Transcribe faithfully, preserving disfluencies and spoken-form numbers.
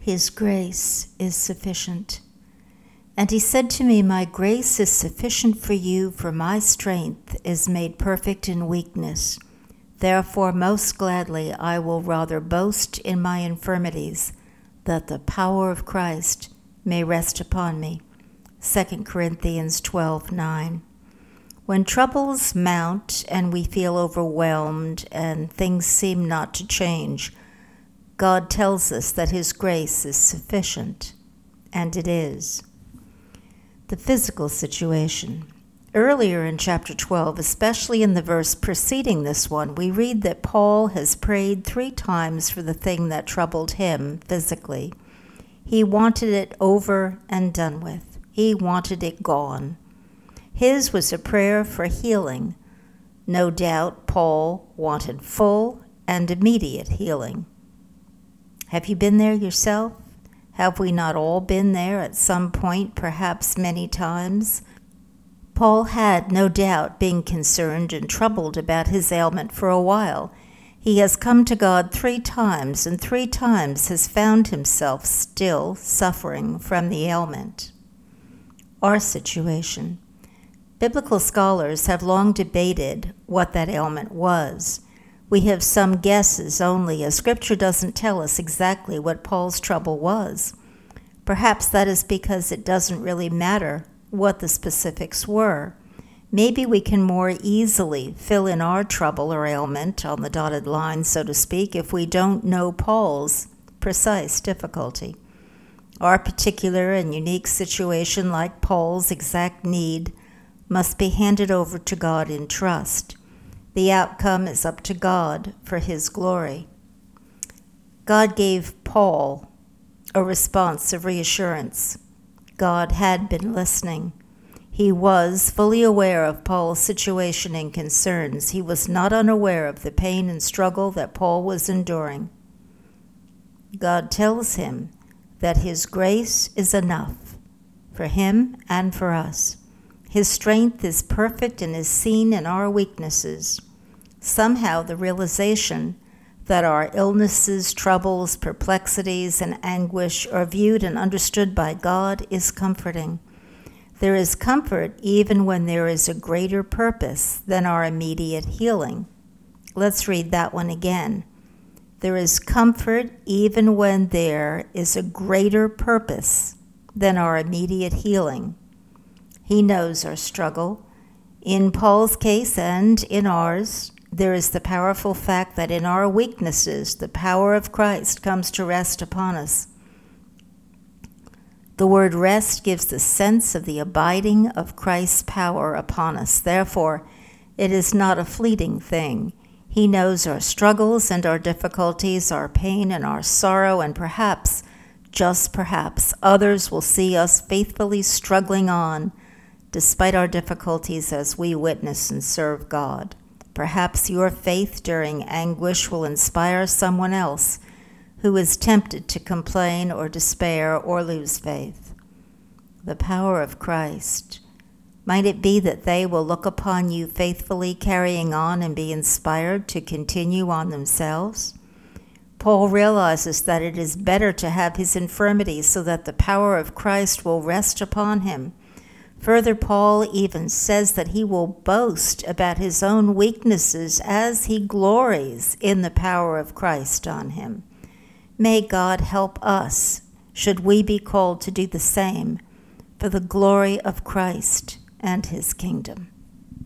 His grace is sufficient. And he said to me, My grace is sufficient for you, for my strength is made perfect in weakness. Therefore most gladly I will rather boast in my infirmities, that the power of Christ may rest upon me. Second Corinthians twelve nine. When troubles mount and we feel overwhelmed and things seem not to change, God tells us that His grace is sufficient, and it is. The physical situation. Earlier in chapter twelve, especially in the verse preceding this one, we read that Paul has prayed three times for the thing that troubled him physically. He wanted it over and done with. He wanted it gone. His was a prayer for healing. No doubt Paul wanted full and immediate healing. Have you been there yourself? Have we not all been there at some point, perhaps many times? Paul had, no doubt, been concerned and troubled about his ailment for a while. He has come to God three times, and three times has found himself still suffering from the ailment. Our situation. Biblical scholars have long debated what that ailment was. We have some guesses only, as Scripture doesn't tell us exactly what Paul's trouble was. Perhaps that is because it doesn't really matter what the specifics were. Maybe we can more easily fill in our trouble or ailment on the dotted line, so to speak, if we don't know Paul's precise difficulty. Our particular and unique situation, like Paul's exact need, must be handed over to God in trust. The outcome is up to God for His glory. God gave Paul a response of reassurance. God had been listening. He was fully aware of Paul's situation and concerns. He was not unaware of the pain and struggle that Paul was enduring. God tells him that His grace is enough for him and for us. His strength is perfect and is seen in our weaknesses. Somehow the realization that our illnesses, troubles, perplexities, and anguish are viewed and understood by God is comforting. There is comfort even when there is a greater purpose than our immediate healing. Let's read that one again. There is comfort even when there is a greater purpose than our immediate healing. He knows our struggle. In Paul's case and in ours, there is the powerful fact that in our weaknesses, the power of Christ comes to rest upon us. The word rest gives the sense of the abiding of Christ's power upon us. Therefore, it is not a fleeting thing. He knows our struggles and our difficulties, our pain and our sorrow, and perhaps, just perhaps, others will see us faithfully struggling on despite our difficulties as we witness and serve God. Perhaps your faith during anguish will inspire someone else who is tempted to complain or despair or lose faith. The power of Christ. Might it be that they will look upon you faithfully carrying on and be inspired to continue on themselves? Paul realizes that it is better to have his infirmities so that the power of Christ will rest upon him. Further, Paul even says that he will boast about his own weaknesses as he glories in the power of Christ on him. May God help us, should we be called to do the same, for the glory of Christ and His kingdom.